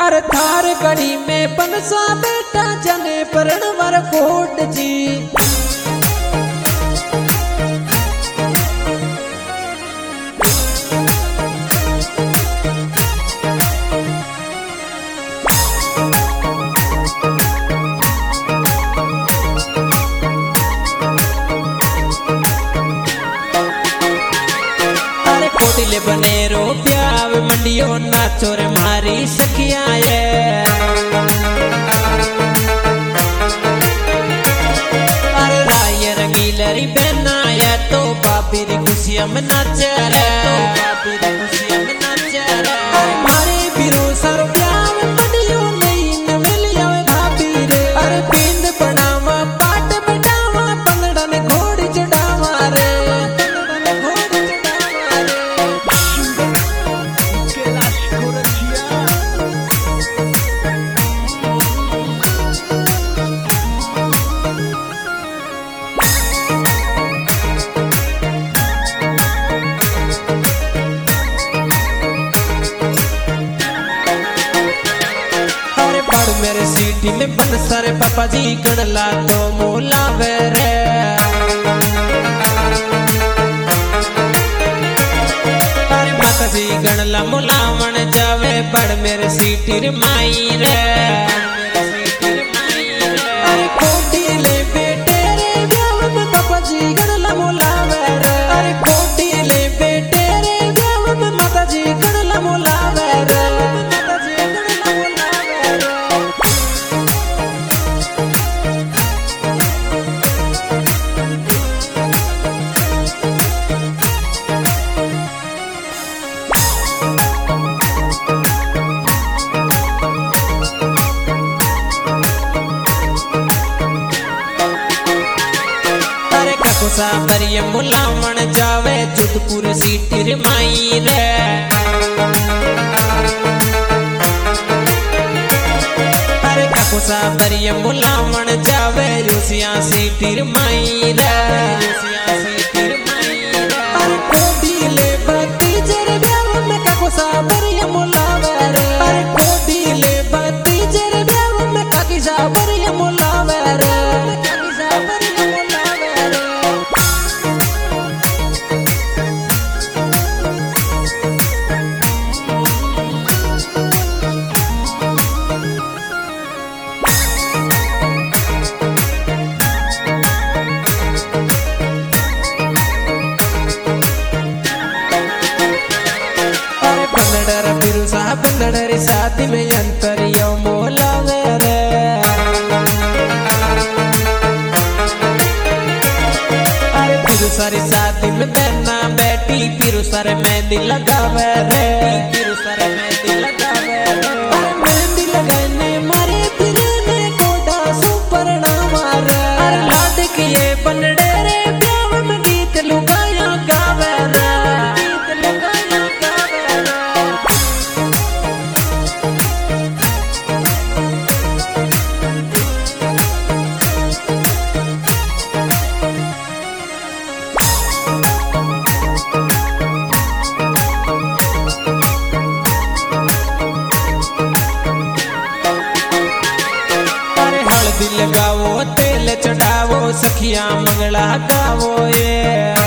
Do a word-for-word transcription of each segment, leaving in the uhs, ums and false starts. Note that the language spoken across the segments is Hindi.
अरे थार गढ़ी में बनसा बेटा जने परणवर कोट जी। अरे कोटिले बनेरो प्याव मंडियो नाचो रे मारी सखिया ये। अरे राय रंगीलरी बहना है तो बापी री खुशियां में नाचे रे, बापी री खुशियां में नाचे रे। मारे बिरो सर प्याव मंडियो नहीं नवेलिया भाभी रे। अरे पिंड बनावा पाट बटावा पंगड़ा ने घोड़ी चढ़ावा रे। मेरे सीटी में बन सारे पापा जी गणला तो मोलावे रे। अरे माता जी गणला मोलावन जावे बड़ मेरे सीटी रे माई रे। अरे कोटी ले बेटे रे ब्याह में पापा जी गणला मोलावे रे। अरे कोटी ले बेटे रे ब्याह में माता जी गणला मोलावे रे। कोसा बरिया मुलावन जावे जोधपुर सीटी रे माई रे। अरे कोसा बरिया मुलावन जावे रूसिया सीटी रे माई रे। अरे कोटी ले बत्ती जरे ब्याह में कोसा बरिया मुलावे रे। अरे कोटी ले बत्ती जरे ब्याह में काकीसा बरिया मुलावे रे। बंगड़री शादी में अंतरियो मोलावे रे। अरे फिर सारी शादी में बहना बेटी फिर सारे मेहंदी लगावे रे। फिर सारे मेहंदी लगावे रे। अरे मेहंदी लगाने मारे फिर ने कोटा सुपर ना मारे। अरे लाड किए बनड़े रे प्यार में गीत लुगाया गावे रे। गीत लुगाया गावे रे। लगावो तेल चढ़ावो सखिया मंगला गावो ये।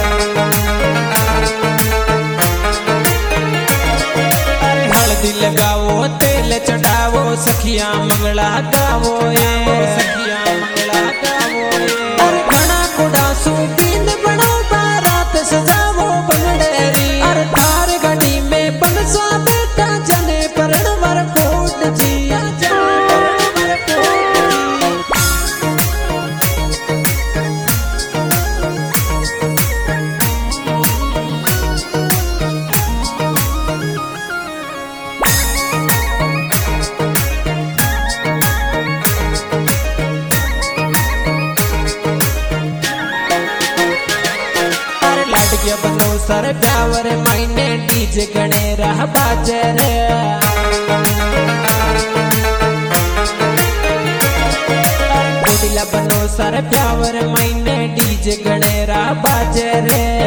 अरे हल्दी लगावो तेल चढ़ावो सखिया मंगला गावो ये। सखिया मंगला गावो ये। अरे घना कुड़ा सूपीन बनो बारात सजावो बंगड़ेरी। अरे थार गढ़ी में बनसा बेटा जने परणवर कोट जी। बनो सर प्यावर मायने डीजे गणे रह बाजे रे। बनो सर प्यावर मायने डीजे गणे रह बाजे रे।